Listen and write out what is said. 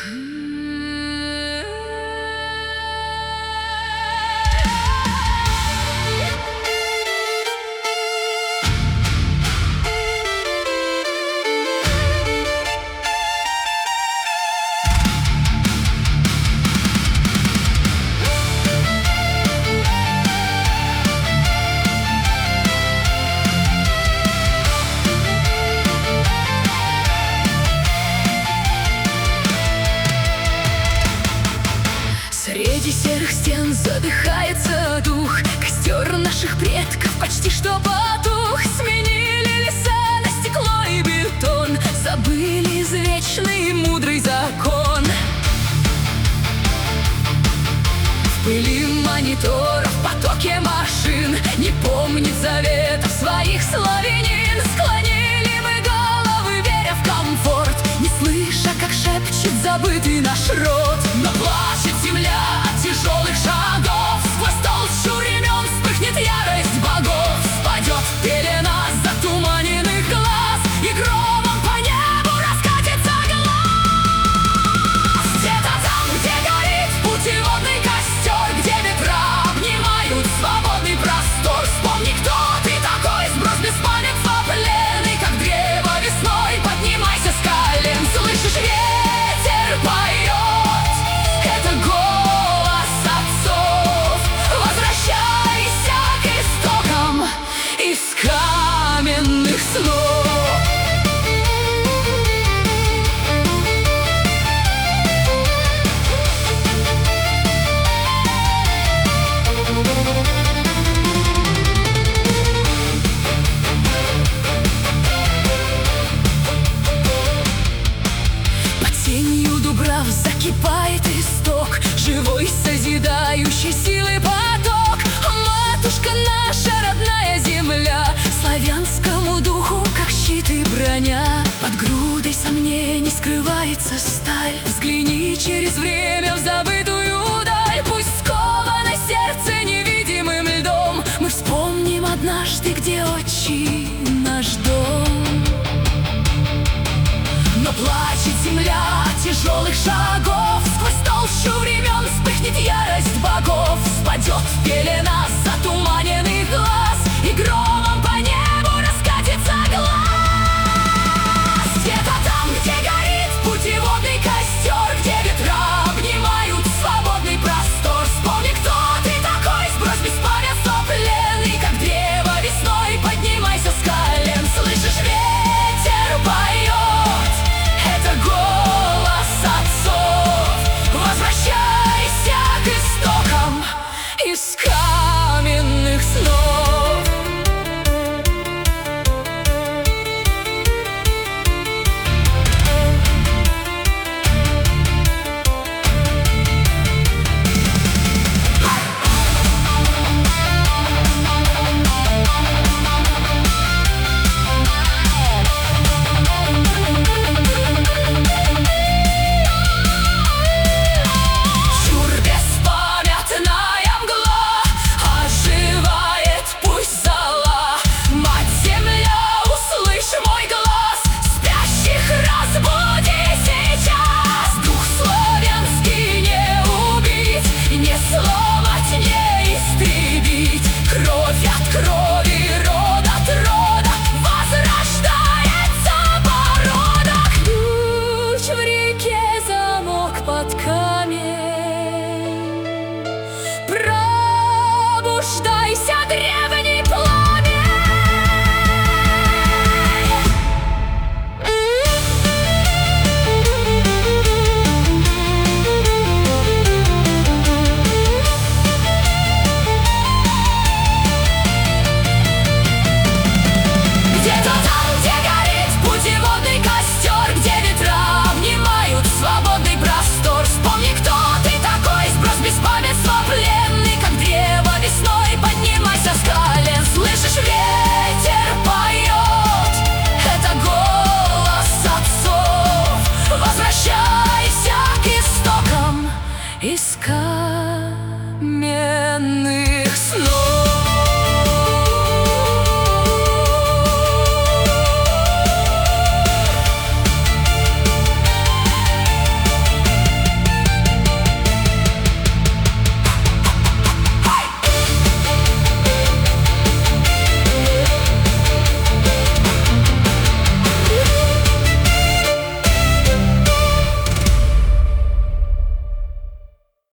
Среди серых стен задыхается дух. Костер наших предков почти что потух. Сменили леса на стекло и бетон. Забыли извечный мудрый закон. В пыли мониторов, в потоке машин не помнит заветов своих славянин. Склонили мы головы, веря в комфорт, не слыша, как шепчет забытый наш род. Но плачет земля от тяжелых шагов. Сквозь толщу времен вспыхнет ярость богов. Спадет пелена затуманенных глаз, и громом по небу раскатится глаз. Где-то там, где горит путеводный костер, где ветра обнимают свободный простор. Вспомни, кто ты такой, сброс беспамятства пленный, как древо весной. Поднимайся с колен, слышишь, ветер поет. Это голос отцов. Возвращайся к истокам из каменных снов. Под тенью дубрав закипает исток, живой, созидающий силы поток. Матушка наша, родная земля, славянскому духу, как щит и броня. Под грудой сомнений скрывается сталь. Взгляни через время в забытую даль. Пусть сковано сердце невидимым льдом, мы вспомним однажды, где отчий наш дом. Но плачет земля от тяжелых шагов. Сквозь толщу времен вспыхнет ярость богов. Спадет пелена затуманенных глаз, и громом по